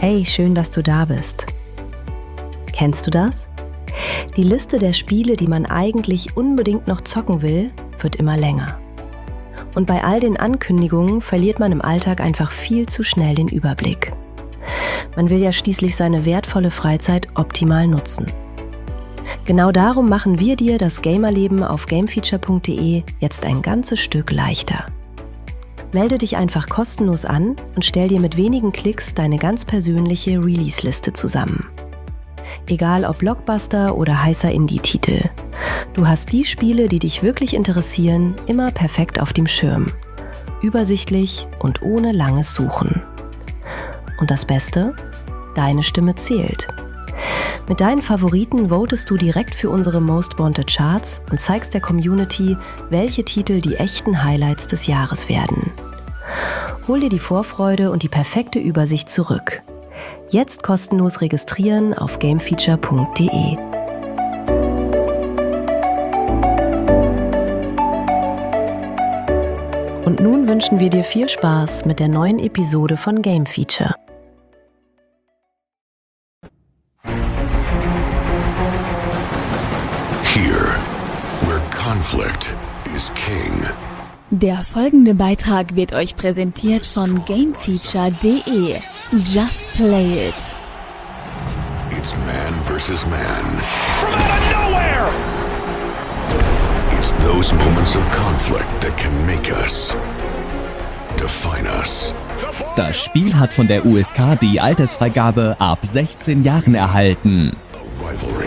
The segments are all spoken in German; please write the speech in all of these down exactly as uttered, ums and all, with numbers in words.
Hey, schön, dass du da bist. Kennst du das? Die Liste der Spiele, die man eigentlich unbedingt noch zocken will, wird immer länger. Und bei all den Ankündigungen verliert man im Alltag einfach viel zu schnell den Überblick. Man will ja schließlich seine wertvolle Freizeit optimal nutzen. Genau darum machen wir dir das Gamerleben auf gamefeature punkt de jetzt ein ganzes Stück leichter. Melde dich einfach kostenlos an und stell dir mit wenigen Klicks deine ganz persönliche Release-Liste zusammen. Egal ob Blockbuster oder heißer Indie-Titel. Du hast die Spiele, die dich wirklich interessieren, immer perfekt auf dem Schirm. Übersichtlich und ohne langes Suchen. Und das Beste? Deine Stimme zählt. Mit deinen Favoriten votest du direkt für unsere Most Wanted Charts und zeigst der Community, welche Titel die echten Highlights des Jahres werden. Hol dir die Vorfreude und die perfekte Übersicht zurück. Jetzt kostenlos registrieren auf gamefeature punkt de. Und nun wünschen wir dir viel Spaß mit der neuen Episode von Game Feature. Here, where conflict is king. Der folgende Beitrag wird euch präsentiert von gamefeature punkt de. Just play it. It's man versus man. From out of nowhere! It's those moments of conflict that can make us, define us. Das Spiel hat von der U S K die Altersfreigabe ab sechzehn Jahren erhalten. A rivalry.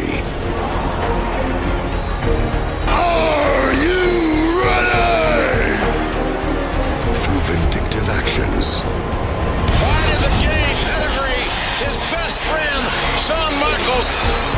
Vindictive actions. Wide of the game, pedigree, his best friend, Shawn Michaels.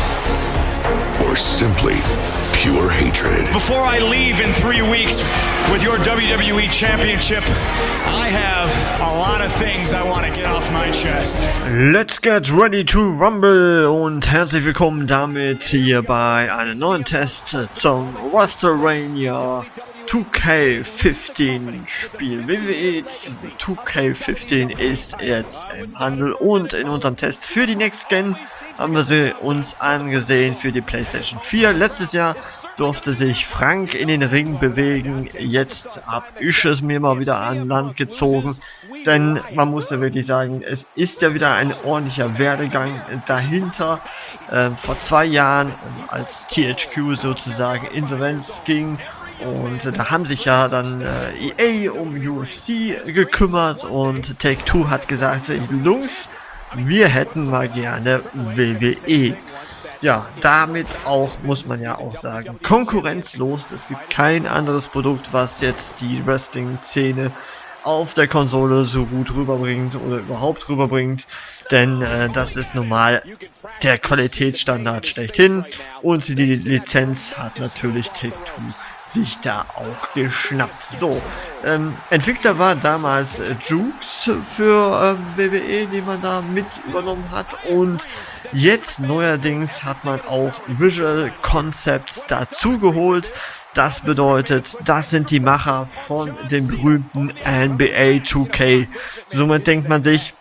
Or simply pure hatred. Before I leave in three weeks with your W W E Championship, I have a lot of things I want to get off my chest. Let's get ready to rumble und herzlich willkommen damit hier bei einem neuen Test zum WrestleMania two K fifteen Spiel. W W E two K fifteen ist jetzt im Handel und in unserem Test für die Next Gen haben wir sie uns angesehen für die PlayStation vier. Letztes Jahr durfte sich Frank in den Ring bewegen, jetzt hab ich es mir mal wieder an Land gezogen, denn man muss ja wirklich sagen, es ist ja wieder ein ordentlicher Werdegang dahinter. Ähm, vor zwei Jahren, als T H Q sozusagen Insolvenz ging, und äh, da haben sich ja dann äh, E A um U F C gekümmert und Take-Two hat gesagt, Jungs, wir hätten mal gerne W W E. Ja, damit auch, muss man ja auch sagen, konkurrenzlos. Es gibt kein anderes Produkt, was jetzt die Wrestling-Szene auf der Konsole so gut rüberbringt oder überhaupt rüberbringt, denn äh, das ist normal der Qualitätsstandard schlechthin und die Lizenz hat natürlich Take-Two sich da auch geschnappt. So, ähm, Entwickler war damals äh, Jukes für ähm, W W E, die man da mit übernommen hat, und jetzt neuerdings hat man auch Visual Concepts dazugeholt. Das bedeutet, das sind die Macher von dem berühmten N B A two K. Somit denkt man sich,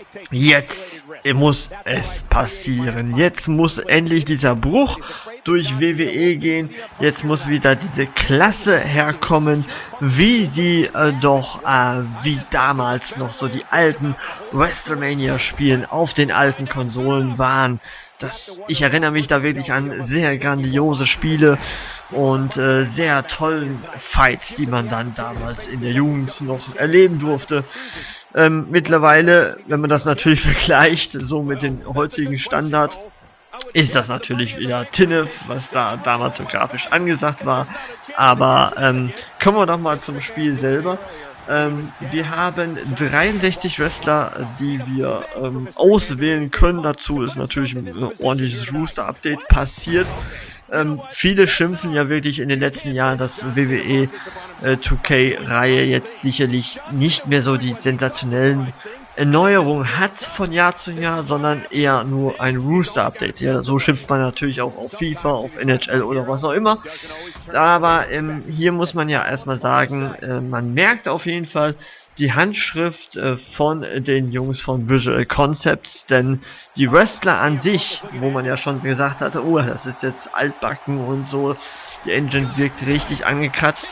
jetzt muss es passieren. Jetzt muss endlich dieser Bruch durch W W E gehen. Jetzt muss wieder diese Klasse herkommen, wie sie äh, doch äh, wie damals noch so die alten WrestleMania-Spielen auf den alten Konsolen waren. Das, ich erinnere mich da wirklich an sehr grandiose Spiele und äh, sehr tollen Fights, die man dann damals in der Jugend noch erleben durfte. Ähm, mittlerweile, wenn man das natürlich vergleicht, so mit dem heutigen Standard, ist das natürlich wieder Tinnef, was da damals so grafisch angesagt war. Aber ähm, kommen wir doch mal zum Spiel selber. Ähm, wir haben dreiundsechzig Wrestler, die wir ähm, auswählen können. Dazu ist natürlich ein ordentliches Rooster-Update passiert. Ähm, viele schimpfen ja wirklich in den letzten Jahren, dass W W E äh, two K-Reihe jetzt sicherlich nicht mehr so die sensationellen Erneuerungen hat von Jahr zu Jahr, sondern eher nur ein Rooster-Update. Ja, so schimpft man natürlich auch auf FIFA, auf N H L oder was auch immer. Aber ähm, hier muss man ja erstmal sagen, äh, man merkt auf jeden Fall, die Handschrift äh, von den Jungs von Visual Concepts, denn die Wrestler an sich, wo man ja schon gesagt hatte, oh, das ist jetzt altbacken und so, die Engine wirkt richtig angekratzt,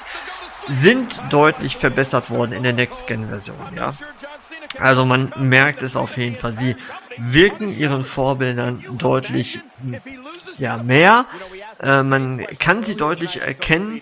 sind deutlich verbessert worden in der Next-Gen-Version, ja. Also man merkt es auf jeden Fall, sie wirken ihren Vorbildern deutlich ja, mehr, äh, man kann sie deutlich erkennen,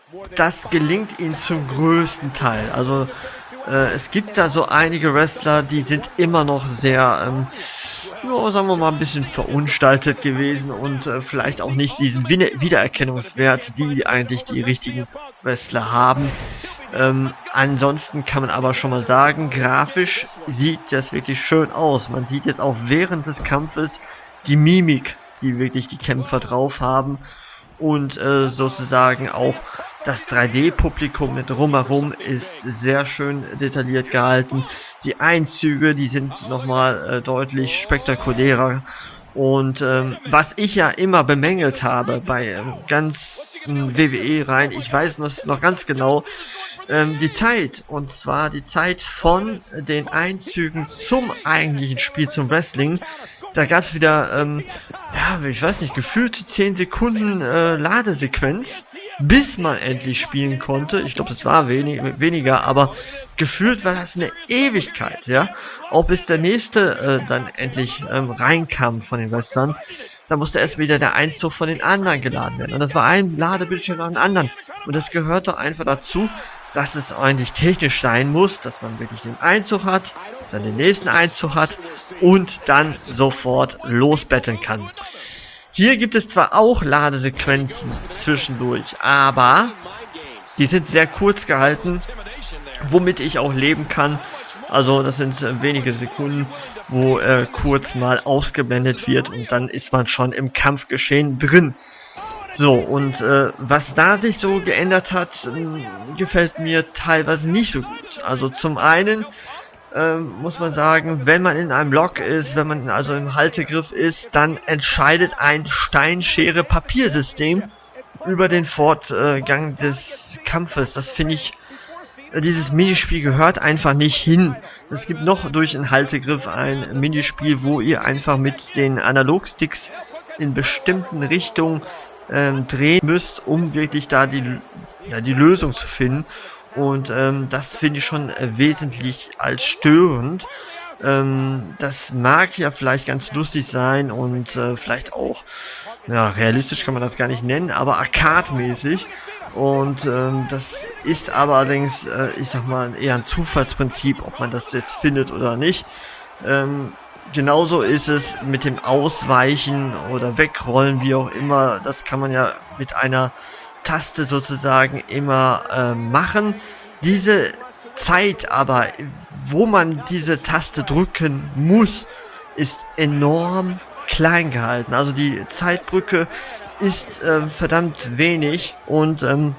das gelingt ihnen zum größten Teil, also äh, es gibt da so einige Wrestler, die sind immer noch sehr, ähm, ja, sagen wir mal, ein bisschen verunstaltet gewesen und äh, vielleicht auch nicht diesen Wiedererkennungswert, die eigentlich die richtigen Wrestler haben. Ähm, ansonsten kann man aber schon mal sagen, grafisch sieht das wirklich schön aus. Man sieht jetzt auch während des Kampfes die Mimik, die wirklich die Kämpfer drauf haben und äh, sozusagen auch das drei D-Publikum mit drumherum ist sehr schön detailliert gehalten. Die Einzüge, die sind nochmal äh, deutlich spektakulärer. Und ähm, was ich ja immer bemängelt habe bei ähm, ganzen W W E-Reihen, ich weiß noch, noch ganz genau, ähm, die Zeit. Und zwar die Zeit von den Einzügen zum eigentlichen Spiel, zum Wrestling. Da gab es wieder, ähm, ja, ich weiß nicht, gefühlt zehn Sekunden äh, Ladesequenz, bis man endlich spielen konnte. Ich glaube, das war wenig, weniger, aber gefühlt war das eine Ewigkeit, ja. Auch bis der nächste äh, dann endlich ähm, reinkam von den Wrestlern. Da musste erst wieder der Einzug von den anderen geladen werden. Und das war ein Ladebildschirm nach dem anderen. Und das gehört doch einfach dazu, dass es eigentlich technisch sein muss, dass man wirklich den Einzug hat, dann den nächsten Einzug hat und dann sofort losbetteln kann. Hier gibt es zwar auch Ladesequenzen zwischendurch, aber die sind sehr kurz gehalten, womit ich auch leben kann. Also das sind äh, wenige Sekunden, wo äh, kurz mal ausgeblendet wird und dann ist man schon im Kampfgeschehen drin. So, und äh, was da sich so geändert hat, äh, gefällt mir teilweise nicht so gut. Also zum einen äh, muss man sagen, wenn man in einem Lock ist, wenn man also im Haltegriff ist, dann entscheidet ein Stein-Schere-Papier-System über den Fortgang des Kampfes. Das finde ich, dieses Minispiel gehört einfach nicht hin. Es gibt noch durch einen Haltegriff ein Minispiel, wo ihr einfach mit den Analogsticks in bestimmten Richtungen ähm, drehen müsst, um wirklich da die, ja, die Lösung zu finden. Und ähm, das finde ich schon äh, wesentlich als störend. Ähm, das mag ja vielleicht ganz lustig sein und äh, vielleicht auch, ja, realistisch kann man das gar nicht nennen, aber arcade-mäßig. Und ähm, das ist aber allerdings, äh, ich sag mal, eher ein Zufallsprinzip, ob man das jetzt findet oder nicht. Ähm, genauso ist es mit dem Ausweichen oder Wegrollen, wie auch immer. Das kann man ja mit einer Taste sozusagen immer äh, machen. Diese Zeit aber, wo man diese Taste drücken muss, ist enorm klein gehalten. Also die Zeitbrücke ist äh, verdammt wenig und ähm,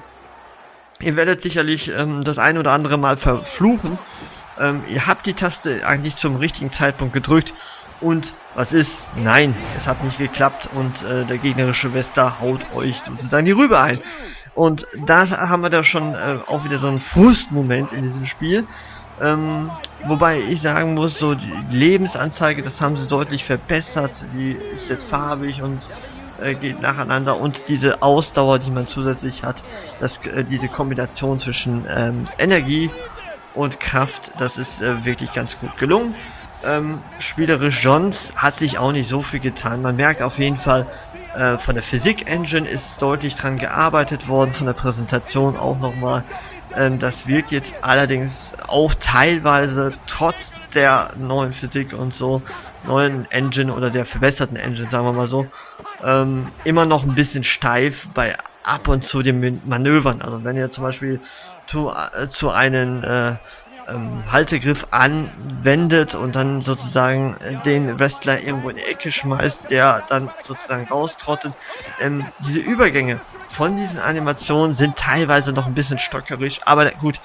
ihr werdet sicherlich ähm, das ein oder andere Mal verfluchen. Ähm, ihr habt die Taste eigentlich zum richtigen Zeitpunkt gedrückt und was ist? Nein, es hat nicht geklappt und äh, der gegnerische Wrestler haut euch sozusagen die Rübe ein. Und da haben wir da schon äh, auch wieder so einen Frustmoment in diesem Spiel. Ähm, wobei ich sagen muss, so die Lebensanzeige, das haben sie deutlich verbessert. Die ist jetzt farbig und äh, geht nacheinander. Und diese Ausdauer, die man zusätzlich hat, das, äh, diese Kombination zwischen ähm, Energie und Kraft, das ist äh, wirklich ganz gut gelungen. Ähm, spielerisch Johns hat sich auch nicht so viel getan. Man merkt auf jeden Fall, äh, von der Physik-Engine ist deutlich dran gearbeitet worden, von der Präsentation auch nochmal. Ähm, das wirkt jetzt allerdings auch teilweise trotz der neuen Physik und so, neuen Engine oder der verbesserten Engine, sagen wir mal so, ähm, immer noch ein bisschen steif bei ab und zu den Manövern. Also wenn ihr zum Beispiel zu, äh, zu einem äh, ähm, Haltegriff anwendet und dann sozusagen äh, den Wrestler irgendwo in die Ecke schmeißt, der dann sozusagen raustrottet. Ähm, diese Übergänge von diesen Animationen sind teilweise noch ein bisschen stockerisch, aber gut,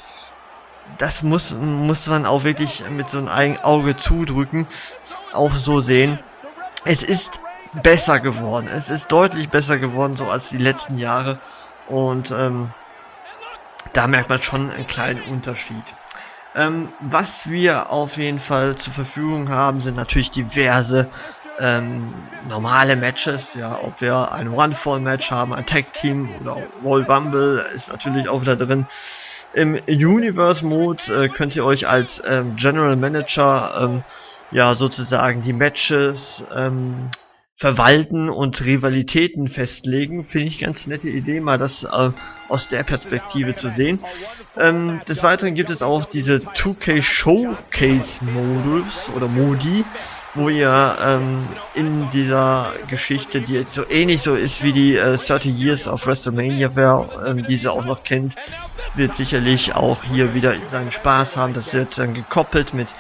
das muss, muss man auch wirklich mit so einem Auge zudrücken, auch so sehen. Es ist besser geworden, es ist deutlich besser geworden, so als die letzten Jahre und ähm, da merkt man schon einen kleinen Unterschied. Ähm, was wir auf jeden Fall zur Verfügung haben, sind natürlich diverse ähm, normale Matches, ja, ob wir ein One-Fall-Match haben, ein Tag-Team oder Royal Rumble ist natürlich auch wieder drin. Im Universe-Mode äh, könnt ihr euch als ähm, General Manager ähm, ja sozusagen die Matches ähm, verwalten und Rivalitäten festlegen. Finde ich ganz nette Idee, mal das äh, aus der Perspektive zu sehen. Ähm, des Weiteren gibt es auch diese zwei K Showcase Modus oder Modi, wo ihr ähm, in dieser Geschichte, die jetzt so ähnlich so ist wie die äh, thirty Years of WrestleMania, wer ähm, diese auch noch kennt, wird sicherlich auch hier wieder seinen Spaß haben. Das wird dann gekoppelt mit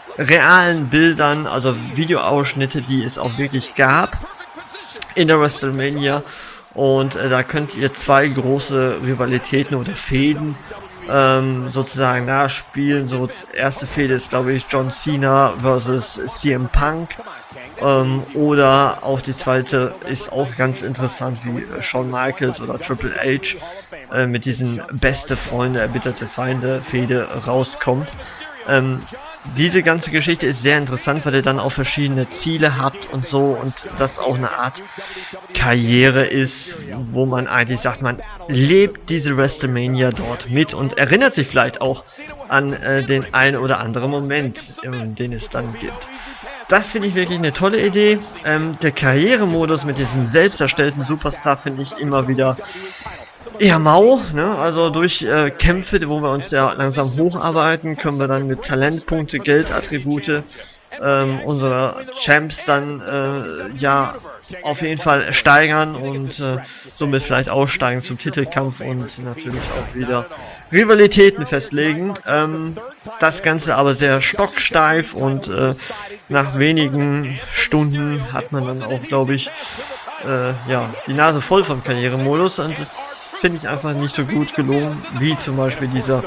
realen Bildern, also Videoausschnitte, die es auch wirklich gab in der WrestleMania, und äh, da könnt ihr zwei große Rivalitäten oder Fehden ähm, sozusagen nachspielen. So, erste Fehde ist, glaube ich, John Cena versus C M Punk, ähm, oder auch die zweite ist auch ganz interessant, wie äh, Shawn Michaels oder Triple H äh, mit diesen beste Freunde, erbitterte Feinde Fehde rauskommt. Ähm, diese ganze Geschichte ist sehr interessant, weil ihr dann auch verschiedene Ziele habt und so, und das auch eine Art Karriere ist, wo man eigentlich sagt, man lebt diese WrestleMania dort mit und erinnert sich vielleicht auch an äh, den einen oder anderen Moment, ähm, den es dann gibt. Das finde ich wirklich eine tolle Idee. Ähm, der Karrieremodus mit diesem selbst erstellten Superstar finde ich immer wieder eher mau, ne? Also durch äh, Kämpfe, wo wir uns ja langsam hocharbeiten, können wir dann mit Talentpunkte, Geldattribute ähm, unsere Champs dann äh, ja auf jeden Fall steigern und äh, somit vielleicht aussteigen zum Titelkampf und natürlich auch wieder Rivalitäten festlegen. Ähm, das Ganze aber sehr stocksteif, und äh, nach wenigen Stunden hat man dann auch, glaube ich, äh, ja, die Nase voll vom Karrieremodus, und das finde ich einfach nicht so gut gelungen, wie zum Beispiel dieser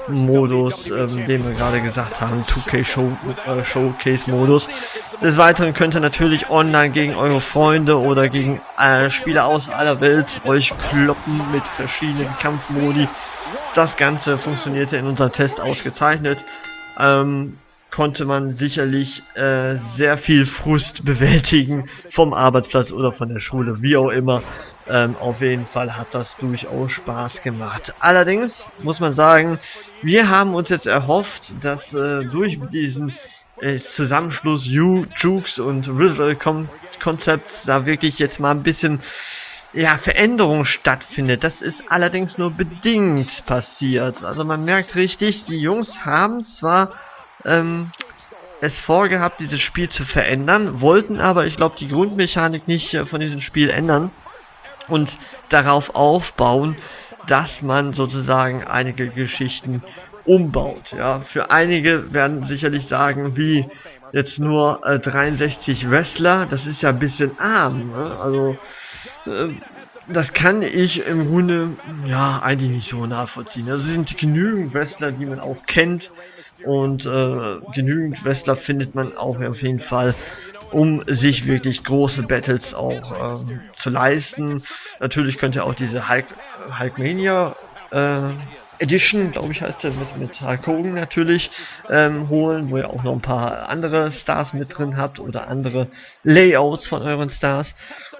Modus, ähm, den wir gerade gesagt haben, zwei K Show, äh, Showcase Modus. Des Weiteren könnt ihr natürlich online gegen eure Freunde oder gegen äh, Spieler aus aller Welt euch kloppen mit verschiedenen Kampfmodi. Das Ganze funktionierte in unserem Test ausgezeichnet. Ähm, konnte man sicherlich äh, sehr viel Frust bewältigen vom Arbeitsplatz oder von der Schule, wie auch immer. Ähm, auf jeden Fall hat das durchaus Spaß gemacht. Allerdings muss man sagen, wir haben uns jetzt erhofft, dass äh, durch diesen äh, Zusammenschluss You, Jukes und Rizzle Konzepts da wirklich jetzt mal ein bisschen ja, Veränderung stattfindet. Das ist allerdings nur bedingt passiert. Also man merkt richtig, die Jungs haben zwar ähm, es vorgehabt, dieses Spiel zu verändern, wollten aber, ich glaube, die Grundmechanik nicht äh, von diesem Spiel ändern und darauf aufbauen, dass man sozusagen einige Geschichten umbaut. Ja, für einige werden sicherlich sagen, wie jetzt nur äh, dreiundsechzig Wrestler, das ist ja ein bisschen arm, ne? Also äh, das kann ich im Grunde ja eigentlich nicht so nachvollziehen. Also es sind genügend Wrestler, die man auch kennt, und äh, genügend Wrestler findet man auch auf jeden Fall, um sich wirklich große Battles auch ähm, zu leisten. Natürlich könnt ihr auch diese Hulk, Hulkmania äh, Edition, glaube ich heißt der, mit, mit Hulk Hogan natürlich ähm, holen, wo ihr auch noch ein paar andere Stars mit drin habt oder andere Layouts von euren Stars.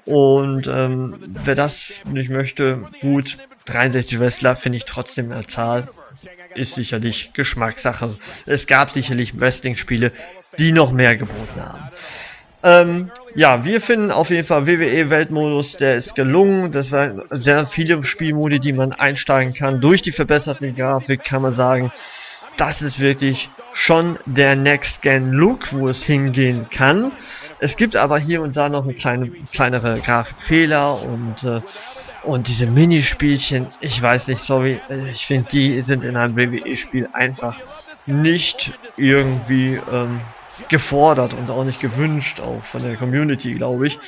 Und ähm, wer das nicht möchte, gut, dreiundsechzig Wrestler finde ich trotzdem eine Zahl. Ist sicherlich Geschmackssache. Es gab sicherlich Wrestling-Spiele, die noch mehr geboten haben. Ähm, ja, wir finden auf jeden Fall W W E-Weltmodus, der ist gelungen. Das waren sehr viele Spielmodi, die man einsteigen kann. Durch die verbesserte Grafik kann man sagen, das ist wirklich schon der Next-Gen-Look, wo es hingehen kann. Es gibt aber hier und da noch eine kleine, kleinere Grafikfehler und äh, Und diese Minispielchen, ich weiß nicht, sorry, ich finde, die sind in einem W W E-Spiel einfach nicht irgendwie ähm, gefordert und auch nicht gewünscht, auch von der Community, glaube ich.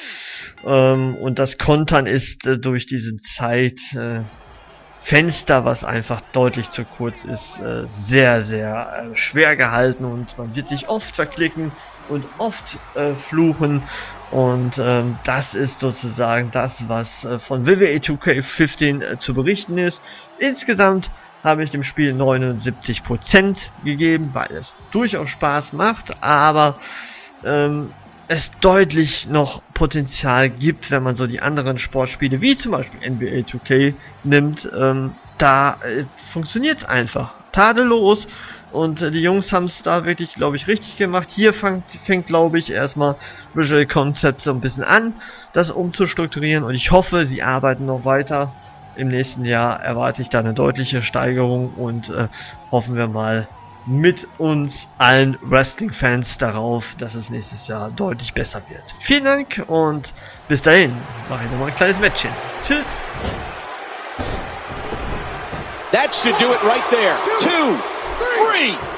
Ähm, und das Kontern ist äh, durch diesen Zeitfenster, äh, was einfach deutlich zu kurz ist, äh, sehr, sehr äh, schwer gehalten, und man wird sich oft verklicken und oft äh, fluchen. Und ähm, das ist sozusagen das, was äh, von W W E zwei K fünfzehn äh, zu berichten ist. Insgesamt habe ich dem Spiel neunundsiebzig Prozent gegeben, weil es durchaus Spaß macht, aber ähm, es deutlich noch Potenzial gibt, wenn man so die anderen Sportspiele, wie zum Beispiel N B A zwei K nimmt, ähm, da äh, funktioniert es einfach tadellos und äh, die Jungs haben es da wirklich, glaube ich, richtig gemacht. Hier fängt, fängt glaube ich, erstmal Visual Concept so ein bisschen an, das umzustrukturieren, und ich hoffe, sie arbeiten noch weiter. Im nächsten Jahr erwarte ich da eine deutliche Steigerung und äh, hoffen wir mal mit uns allen Wrestling-Fans darauf, dass es nächstes Jahr deutlich besser wird. Vielen Dank und bis dahin. Mache ich nochmal ein kleines Matchchen. Tschüss. That should do it right there. Two, three.